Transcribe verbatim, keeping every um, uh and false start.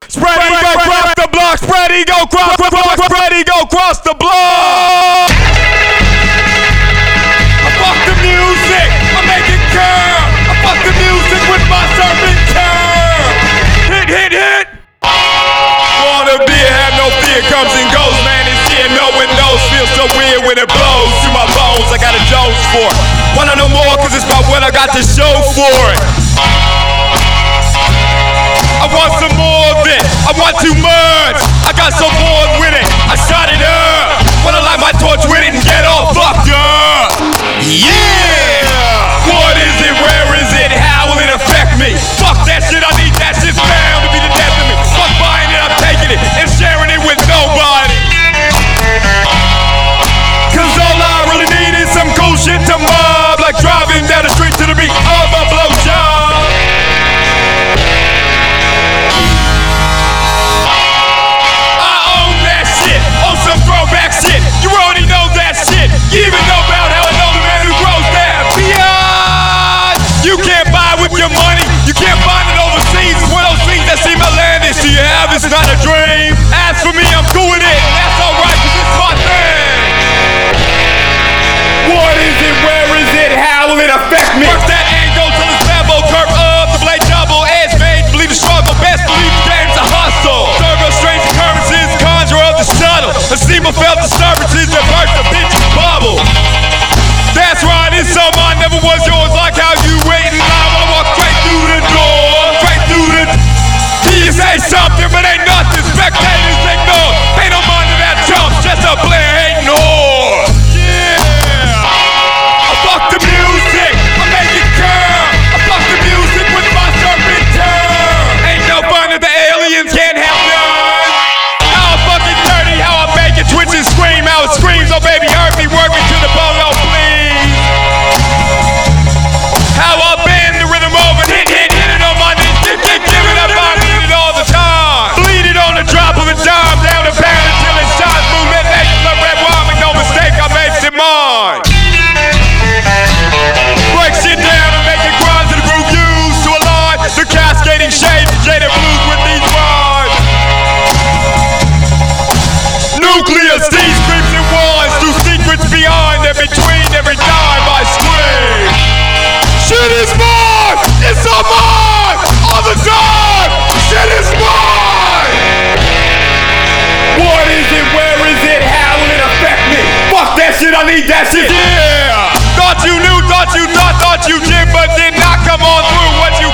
Spread ego across the block. Spread ego across the block. Spread ego across the block. I fuck the music. I make it curl. I fuck the music with my serpent curl. Hit, hit, hit. Wanna be, have no fear, comes and goes, man. It's here, no one knows. Feels so weird when it blows through my bones. I got a dose for it. Wanna know more, cause it's about what I got to show for it. I want some more of it. I want too much. I got so bored with it. I shot it up. Wanna light my torch with it and get all fucked up. Yeah! What is it? Where is it? How will it affect me? Fuck that shit. I need that shit bound to be the death of me. Fuck buying it. I'm taking it and sharing it with nobody. Cause all I really need is some cool shit to mob, like driving down the street to the beat of a blowjob. I own that shit, on some throwback shit. You already know that shit. You even know about how I know the man who grows that beyond. You can't buy with your money. You can't find it overseas. It's one of those things that seem outlandish. Do you have? It's not a dream. As for me, I'm cool with it. And that's alright, cause it's my thing. What is it? Where is it? How will it affect me? Work that angle till it's level. Curve up, the blade double. Edge made, believe the struggle. Best believe the game's a hustle. Serve of strange occurrences, conjure of the shuttle. A steam of felt disturbances that burst the bitch bubble. That's right, it's so mine, never was yours. Like how you wait in line while I walk straight through the door. Straight through the... You say something, but ain't nothing. Spectators ignore. Pay no mind to that jump, just a player ignore. Yeah! I fuck the music, I make it curl. I fuck the music with my serpent turn. Ain't no fun if the aliens can't have none. How I fucking dirty, how I make it twitch and scream. How it screams, oh baby, hurt me, work me to the bone, oh please. How I bend the rhythm over, hit, hit, hit it on my knees. Get, get, give it up, I need it all the time. Bleed it on the drop of a dime, down the pound until it shines. Movement, make the red wine, make no mistake, I make it mine. Break shit down and make it grind to the groove used to align. The cascading shades, jaded blues with these rhymes. Nucleus, these creeps and wines, through secrets behind and between every time I scream. Shit is mine! It's all mine! All the time! Shit is mine! What is it? Where is it? How will it affect me? Fuck that shit, I need that shit! Yeah! Thought you knew, thought you thought, thought you did, but did not come on through what you